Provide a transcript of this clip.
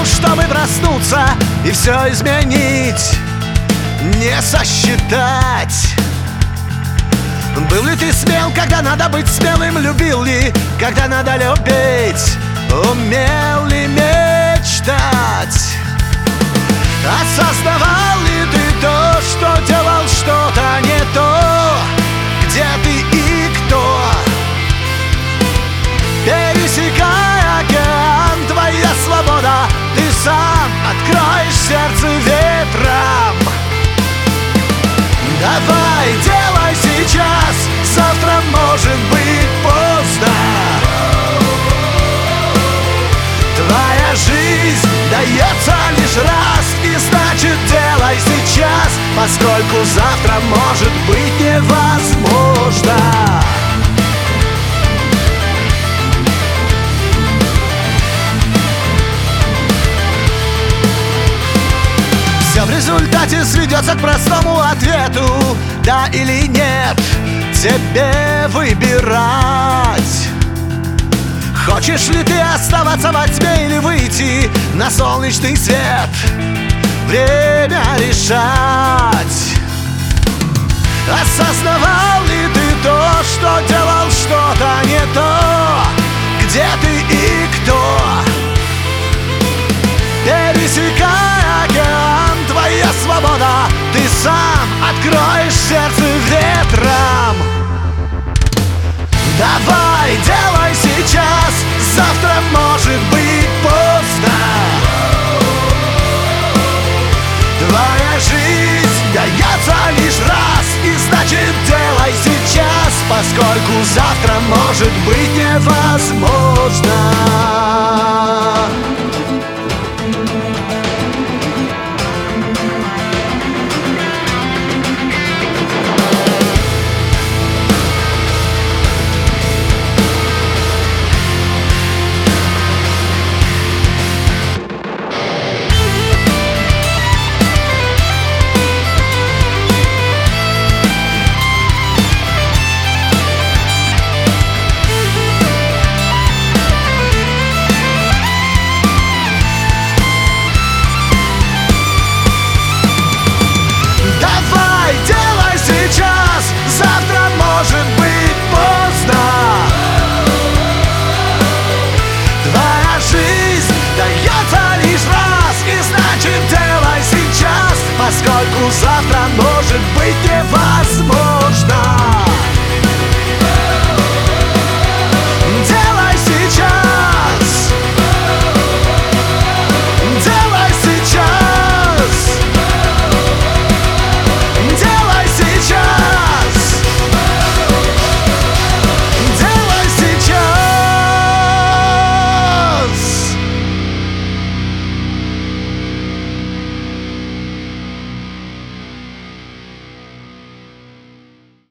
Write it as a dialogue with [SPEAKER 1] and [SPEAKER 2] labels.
[SPEAKER 1] чтобы проснуться и все изменить, не сосчитать. Был ли ты смел, когда надо быть смелым? Любил ли, когда надо любить? Умел ли мечтать? Осознавал ли ты то, что делал что-то не то? Где ты и кто? Пересекая океан, твоя свобода, ты сам откроешь сердце ветром. Давай, делай сейчас, завтра может быть поздно. Твоя жизнь дается лишь раз, и значит делай сейчас, поскольку завтра может быть невозможно. Все в результате сведется к простому ответу: да или нет, тебе выбирать. Хочешь ли ты оставаться во тьме или выйти на солнечный свет? Время решать. Осознавал ли ты то, что делал что-то не то? Где ты и кто? Пересекая океан, твоя свобода, ты сам откроешь сердце ветром. Давай, делай сейчас, завтра может быть поздно. Твоя жизнь дается лишь раз, и значит делай сейчас, поскольку завтра может быть невозможно. Поскольку завтра может быть невозможно.